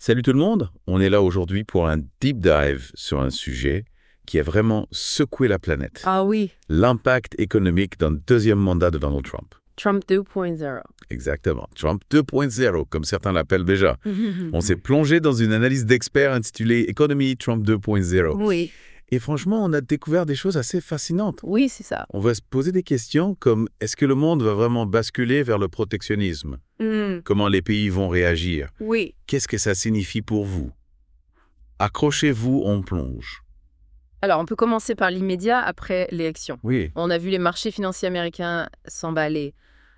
Salut tout le monde, on est là aujourd'hui pour un deep dive sur un sujet qui a vraiment secoué la planète. Ah oui, L'impact économique d'un deuxième mandat de Donald Trump. Trump 2.0. Exactement, Trump 2.0, comme certains l'appellent déjà. On s'est plongé dans une analyse d'experts intitulée Economy Trump 2.0. Oui, Et franchement, on a découvert des choses assez fascinantes. oui, c'est ça. On va se poser des questions comme est-ce que le monde va vraiment basculer vers le protectionnisme? Comment les pays vont réagir? Oui. Qu'est-ce que ça signifie pour vous? Accrochez-vous, on plonge. Alors, on peut commencer par l'immédiat après l'élection. Oui. On a vu les marchés financiers américains s'emballer.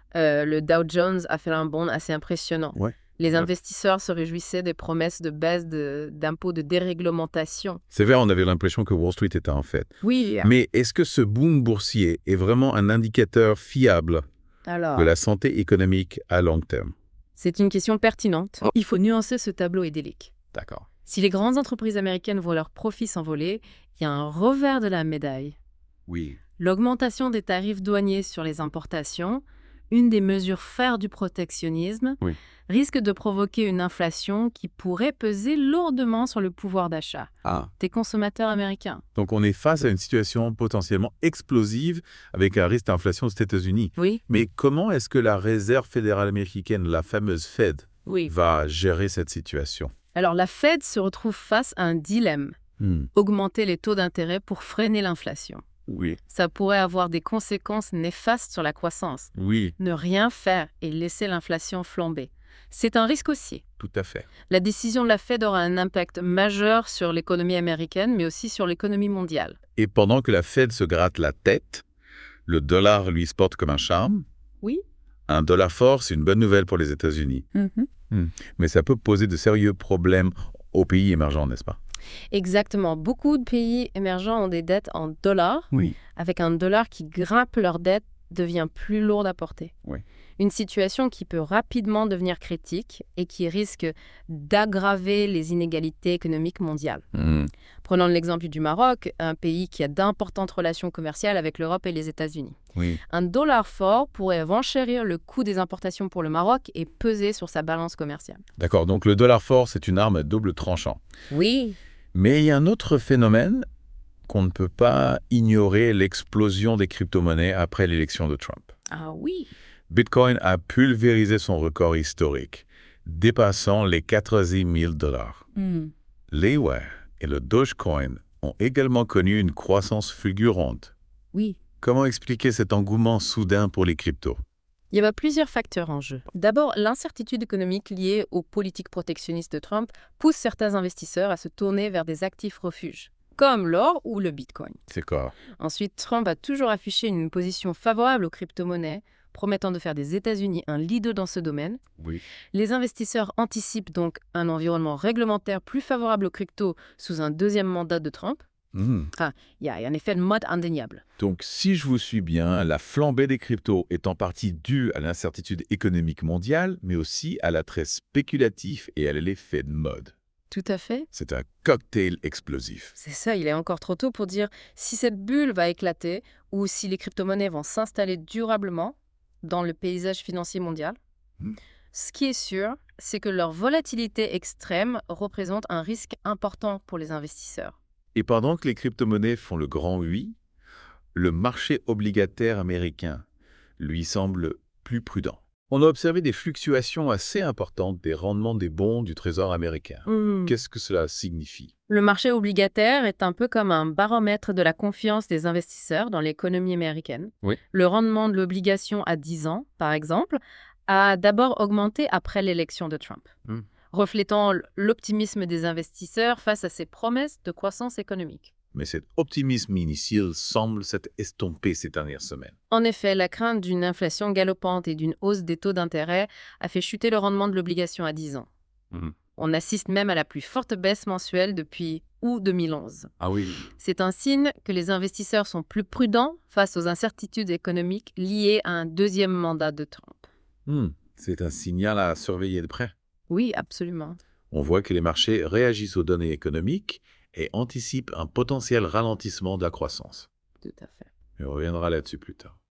Le Dow Jones a fait un bond assez impressionnant. Ouais. Les investisseurs se réjouissaient des promesses de baisse d'impôts, de déréglementation. C'est vrai, on avait l'impression que Wall Street était en fête. Oui. Mais est-ce que ce boom boursier est vraiment un indicateur fiable Alors, de la santé économique à long terme? c'est une question pertinente. Il faut nuancer ce tableau idyllique. D'accord. Si les grandes entreprises américaines voient leurs profits s'envoler, il y a un revers de la médaille. Oui. L'augmentation des tarifs douaniers sur les importations, une des mesures phares du protectionnisme, Oui. risque de provoquer une inflation qui pourrait peser lourdement sur le pouvoir d'achat des consommateurs américains. Donc on est face à une situation potentiellement explosive avec un risque d'inflation aux États-Unis. Oui, Mais comment est-ce que la Réserve fédérale américaine, la fameuse Fed, oui. va gérer cette situation? Alors la Fed se retrouve face à un dilemme. Augmenter les taux d'intérêt pour freiner l'inflation. Oui. Ça pourrait avoir des conséquences néfastes sur la croissance. Oui, Ne rien faire et laisser l'inflation flamber. C'est un risque aussi. tout à fait. La décision de la Fed aura un impact majeur sur l'économie américaine, mais aussi sur l'économie mondiale. Et pendant que la Fed se gratte la tête, le dollar lui se porte comme un charme. Oui. Un dollar fort, c'est une bonne nouvelle pour les États-Unis. Mais ça peut poser de sérieux problèmes aux pays émergents, n'est-ce pas? Exactement. Beaucoup de pays émergents ont des dettes en dollars. Oui. Avec un dollar qui grimpe, leur dette devient plus lourde à porter. Oui. Une situation qui peut rapidement devenir critique et qui risque d'aggraver les inégalités économiques mondiales. Prenons l'exemple du Maroc, un pays qui a d'importantes relations commerciales avec l'Europe et les États-Unis. Oui. Un dollar fort pourrait renchérir le coût des importations pour le Maroc et peser sur sa balance commerciale. D'accord, donc le dollar fort, c'est une arme à double tranchant. Oui. Mais il y a un autre phénomène qu'on ne peut pas ignorer, l'explosion des crypto-monnaies après l'élection de Trump. Ah oui. Bitcoin a pulvérisé son record historique, dépassant les 80 000 $. L'Eware et le Dogecoin ont également connu une croissance fulgurante. Oui. Comment expliquer cet engouement soudain pour les cryptos? Il y avait plusieurs facteurs en jeu. D'abord, l'incertitude économique liée aux politiques protectionnistes de Trump pousse certains investisseurs à se tourner vers des actifs refuges, comme l'or ou le Bitcoin. C'est quoi? Ensuite, Trump a toujours affiché une position favorable aux crypto-monnaies, promettant de faire des États-Unis un leader dans ce domaine. Oui. Les investisseurs anticipent donc un environnement réglementaire plus favorable aux cryptos sous un deuxième mandat de Trump. Il y a un effet de mode indéniable. Donc, si je vous suis bien, la flambée des cryptos est en partie due à l'incertitude économique mondiale, mais aussi à l'attrait spéculatif et à l'effet de mode. Tout à fait. C'est un cocktail explosif. C'est ça, il est encore trop tôt pour dire si cette bulle va éclater ou si les crypto-monnaies vont s'installer durablement dans le paysage financier mondial. Ce qui est sûr, c'est que leur volatilité extrême représente un risque important pour les investisseurs. Et pendant que les crypto-monnaies font le grand oui, le marché obligataire américain lui semble plus prudent. On a observé des fluctuations assez importantes des rendements des bons du Trésor américain. Qu'est-ce que cela signifie? Le marché obligataire est un peu comme un baromètre de la confiance des investisseurs dans l'économie américaine. Oui. Le rendement de l'obligation à 10 ans, par exemple, a d'abord augmenté après l'élection de Trump, reflétant l'optimisme des investisseurs face à ces promesses de croissance économique. Mais cet optimisme initial semble s'être estompé ces dernières semaines. En effet, la crainte d'une inflation galopante et d'une hausse des taux d'intérêt a fait chuter le rendement de l'obligation à 10 ans. On assiste même à la plus forte baisse mensuelle depuis août 2011. Ah oui. C'est un signe que les investisseurs sont plus prudents face aux incertitudes économiques liées à un deuxième mandat de Trump. C'est un signal à surveiller de près. Oui, absolument. On voit que les marchés réagissent aux données économiques et anticipent un potentiel ralentissement de la croissance. Tout à fait. Et on reviendra là-dessus plus tard.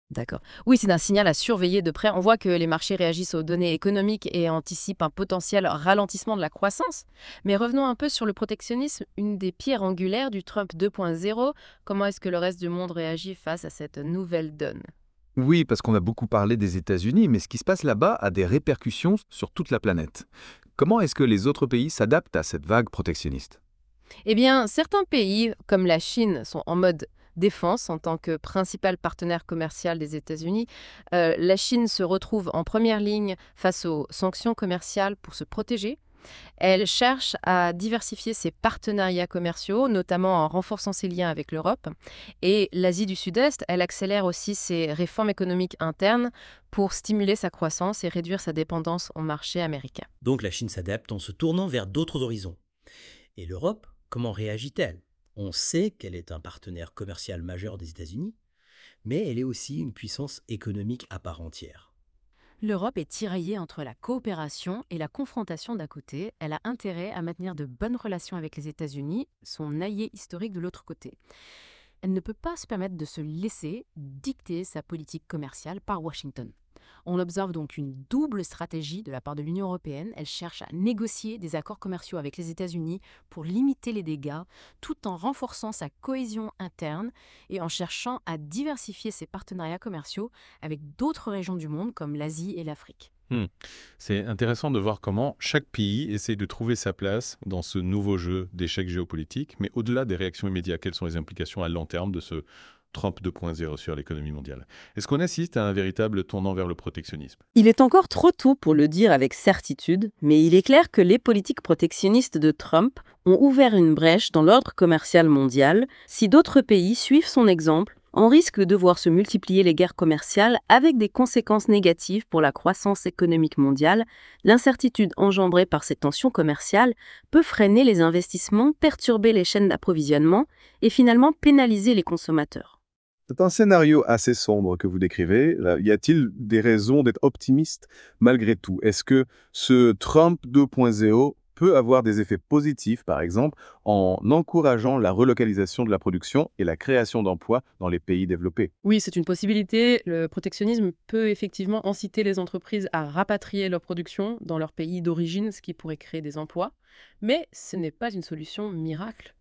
D'accord. Oui, c'est un signal à surveiller de près. On voit que les marchés réagissent aux données économiques et anticipent un potentiel ralentissement de la croissance. Mais revenons un peu sur le protectionnisme, une des pierres angulaires du Trump 2.0. Comment est-ce que le reste du monde réagit face à cette nouvelle donne? Oui, parce qu'on a beaucoup parlé des États-Unis, mais ce qui se passe là-bas a des répercussions sur toute la planète. Comment est-ce que les autres pays s'adaptent à cette vague protectionniste? Eh bien, certains pays, comme la Chine, sont en mode défense en tant que principal partenaire commercial des États-Unis. La Chine se retrouve en première ligne face aux sanctions commerciales pour se protéger. Elle cherche à diversifier ses partenariats commerciaux, notamment en renforçant ses liens avec l'Europe. Et l'Asie du Sud-Est, elle accélère aussi ses réformes économiques internes pour stimuler sa croissance et réduire sa dépendance au marché américain. Donc la Chine s'adapte en se tournant vers d'autres horizons. Et l'Europe, comment réagit-elle? On sait qu'elle est un partenaire commercial majeur des États-Unis, mais elle est aussi une puissance économique à part entière. L'Europe est tiraillée entre la coopération et la confrontation d'un côté. Elle a intérêt à maintenir de bonnes relations avec les États-Unis, son allié historique de l'autre côté. Elle ne peut pas se permettre de se laisser dicter sa politique commerciale par Washington. On observe donc une double stratégie de la part de l'Union européenne. Elle cherche à négocier des accords commerciaux avec les États-Unis pour limiter les dégâts, tout en renforçant sa cohésion interne et en cherchant à diversifier ses partenariats commerciaux avec d'autres régions du monde comme l'Asie et l'Afrique. Hmm. C'est intéressant de voir comment chaque pays essaie de trouver sa place dans ce nouveau jeu d'échecs géopolitiques, mais au-delà des réactions immédiates, quelles sont les implications à long terme de ce Trump 2.0 sur l'économie mondiale? Est-ce qu'on assiste à un véritable tournant vers le protectionnisme? Il est encore trop tôt pour le dire avec certitude, mais il est clair que les politiques protectionnistes de Trump ont ouvert une brèche dans l'ordre commercial mondial. Si d'autres pays suivent son exemple, on risque de voir se multiplier les guerres commerciales avec des conséquences négatives pour la croissance économique mondiale. L'incertitude engendrée par ces tensions commerciales peut freiner les investissements, perturber les chaînes d'approvisionnement et finalement pénaliser les consommateurs. C'est un scénario assez sombre que vous décrivez. Là, y a-t-il des raisons d'être optimiste malgré tout? Est-ce que ce Trump 2.0 peut avoir des effets positifs, par exemple, en encourageant la relocalisation de la production et la création d'emplois dans les pays développés? Oui, c'est une possibilité. Le protectionnisme peut effectivement inciter les entreprises à rapatrier leur production dans leur pays d'origine, ce qui pourrait créer des emplois. Mais ce n'est pas une solution miracle.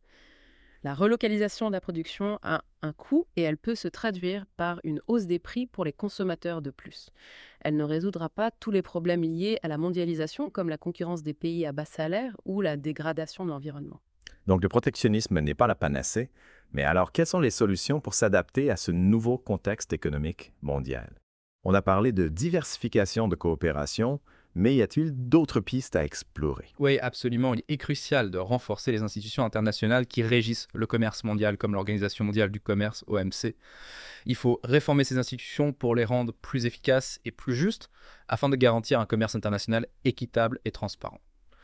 La relocalisation de la production a un coût et elle peut se traduire par une hausse des prix pour les consommateurs de plus. Elle ne résoudra pas tous les problèmes liés à la mondialisation, comme la concurrence des pays à bas salaire ou la dégradation de l'environnement. Donc le protectionnisme n'est pas la panacée, mais alors quelles sont les solutions pour s'adapter à ce nouveau contexte économique mondial? On a parlé de diversification de coopération, mais y a-t-il d'autres pistes à explorer? Oui, absolument. Il est crucial de renforcer les institutions internationales qui régissent le commerce mondial, comme l'Organisation mondiale du commerce, OMC. Il faut réformer ces institutions pour les rendre plus efficaces et plus justes, afin de garantir un commerce international équitable et transparent.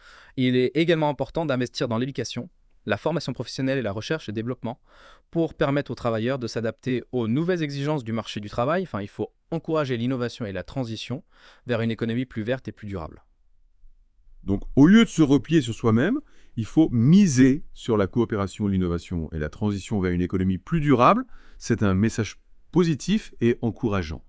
Il est également important d'investir dans l'éducation, la formation professionnelle et la recherche et développement pour permettre aux travailleurs de s'adapter aux nouvelles exigences du marché du travail. Enfin, il faut encourager l'innovation et la transition vers une économie plus verte et plus durable. Donc, au lieu de se replier sur soi-même, il faut miser sur la coopération, l'innovation et la transition vers une économie plus durable. C'est un message positif et encourageant.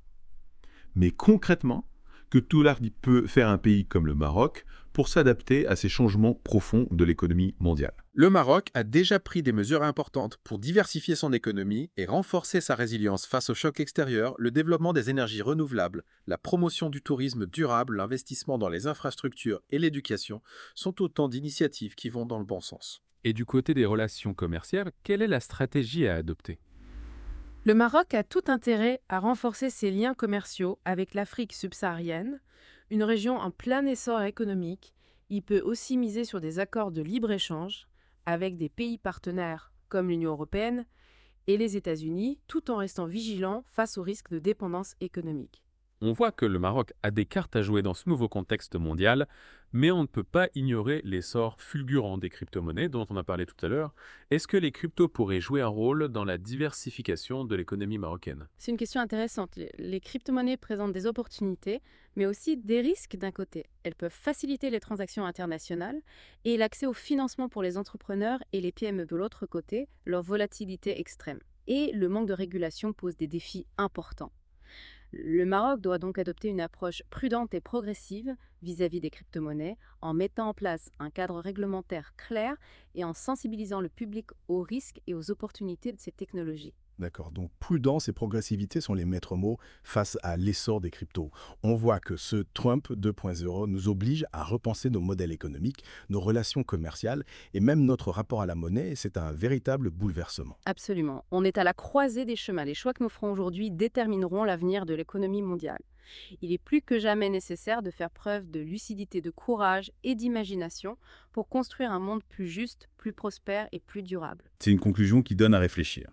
Mais concrètement, que tout l'art peut faire un pays comme le Maroc pour s'adapter à ces changements profonds de l'économie mondiale? Le Maroc a déjà pris des mesures importantes pour diversifier son économie et renforcer sa résilience face aux chocs extérieurs, le développement des énergies renouvelables, la promotion du tourisme durable, l'investissement dans les infrastructures et l'éducation sont autant d'initiatives qui vont dans le bon sens. Et du côté des relations commerciales, quelle est la stratégie à adopter? Le Maroc a tout intérêt à renforcer ses liens commerciaux avec l'Afrique subsaharienne, une région en plein essor économique. Il peut aussi miser sur des accords de libre-échange avec des pays partenaires comme l'Union européenne et les États-Unis, tout en restant vigilant face aux risques de dépendance économique. On voit que le Maroc a des cartes à jouer dans ce nouveau contexte mondial, mais on ne peut pas ignorer l'essor fulgurant des crypto-monnaies dont on a parlé tout à l'heure. Est-ce que les cryptos pourraient jouer un rôle dans la diversification de l'économie marocaine? C'est une question intéressante. Les crypto-monnaies présentent des opportunités, mais aussi des risques d'un côté. Elles peuvent faciliter les transactions internationales et l'accès au financement pour les entrepreneurs et les PME de l'autre côté, leur volatilité extrême. Et le manque de régulation pose des défis importants. Le Maroc doit donc adopter une approche prudente et progressive vis-à-vis des crypto-monnaies en mettant en place un cadre réglementaire clair et en sensibilisant le public aux risques et aux opportunités de ces technologies. D'accord, donc prudence et progressivité sont les maîtres mots face à l'essor des cryptos. On voit que ce Trump 2.0 nous oblige à repenser nos modèles économiques, nos relations commerciales et même notre rapport à la monnaie. C'est un véritable bouleversement. Absolument. On est à la croisée des chemins. Les choix que nous ferons aujourd'hui détermineront l'avenir de l'économie mondiale. Il est plus que jamais nécessaire de faire preuve de lucidité, de courage et d'imagination pour construire un monde plus juste, plus prospère et plus durable. C'est une conclusion qui donne à réfléchir.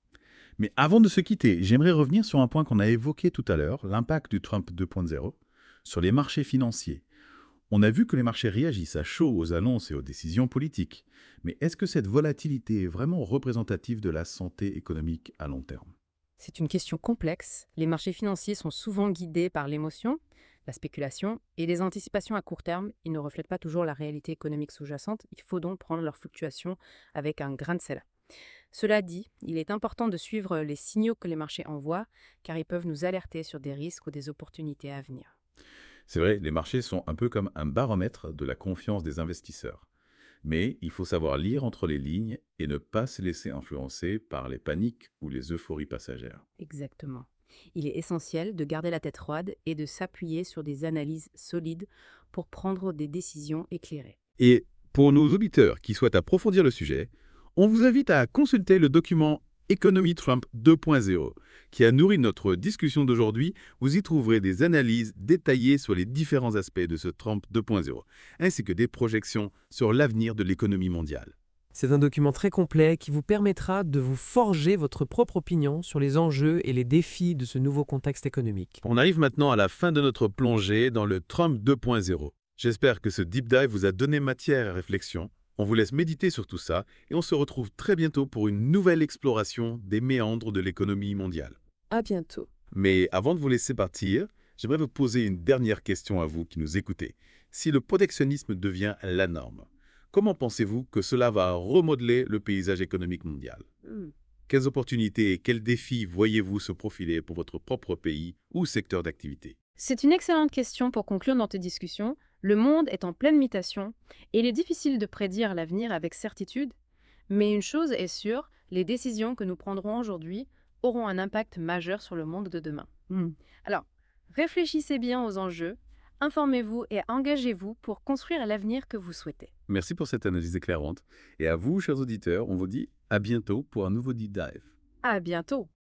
Mais avant de se quitter, j'aimerais revenir sur un point qu'on a évoqué tout à l'heure, l'impact du Trump 2.0 sur les marchés financiers. On a vu que les marchés réagissent à chaud aux annonces et aux décisions politiques. Mais est-ce que cette volatilité est vraiment représentative de la santé économique à long terme? C'est une question complexe. Les marchés financiers sont souvent guidés par l'émotion, la spéculation et les anticipations à court terme. Ils ne reflètent pas toujours la réalité économique sous-jacente. Il faut donc prendre leurs fluctuations avec un grain de sel. Cela dit, il est important de suivre les signaux que les marchés envoient, car ils peuvent nous alerter sur des risques ou des opportunités à venir. C'est vrai, les marchés sont un peu comme un baromètre de la confiance des investisseurs. Mais il faut savoir lire entre les lignes et ne pas se laisser influencer par les paniques ou les euphories passagères. Exactement. Il est essentiel de garder la tête froide et de s'appuyer sur des analyses solides pour prendre des décisions éclairées. Et pour nos auditeurs qui souhaitent approfondir le sujet, on vous invite à consulter le document Économie Trump 2.0 qui a nourri notre discussion d'aujourd'hui. Vous y trouverez des analyses détaillées sur les différents aspects de ce Trump 2.0, ainsi que des projections sur l'avenir de l'économie mondiale. C'est un document très complet qui vous permettra de vous forger votre propre opinion sur les enjeux et les défis de ce nouveau contexte économique. On arrive maintenant à la fin de notre plongée dans le Trump 2.0. J'espère que ce deep dive vous a donné matière à réflexion. On vous laisse méditer sur tout ça et on se retrouve très bientôt pour une nouvelle exploration des méandres de l'économie mondiale. À bientôt. Mais avant de vous laisser partir, j'aimerais vous poser une dernière question à vous qui nous écoutez. Si le protectionnisme devient la norme, comment pensez-vous que cela va remodeler le paysage économique mondial? Quelles opportunités et quels défis voyez-vous se profiler pour votre propre pays ou secteur d'activité? C'est une excellente question pour conclure notre discussion. Le monde est en pleine mutation et il est difficile de prédire l'avenir avec certitude. Mais une chose est sûre, les décisions que nous prendrons aujourd'hui auront un impact majeur sur le monde de demain. Alors, réfléchissez bien aux enjeux, informez-vous et engagez-vous pour construire l'avenir que vous souhaitez. Merci pour cette analyse éclairante. Et à vous, chers auditeurs, on vous dit à bientôt pour un nouveau Deep Dive. À bientôt!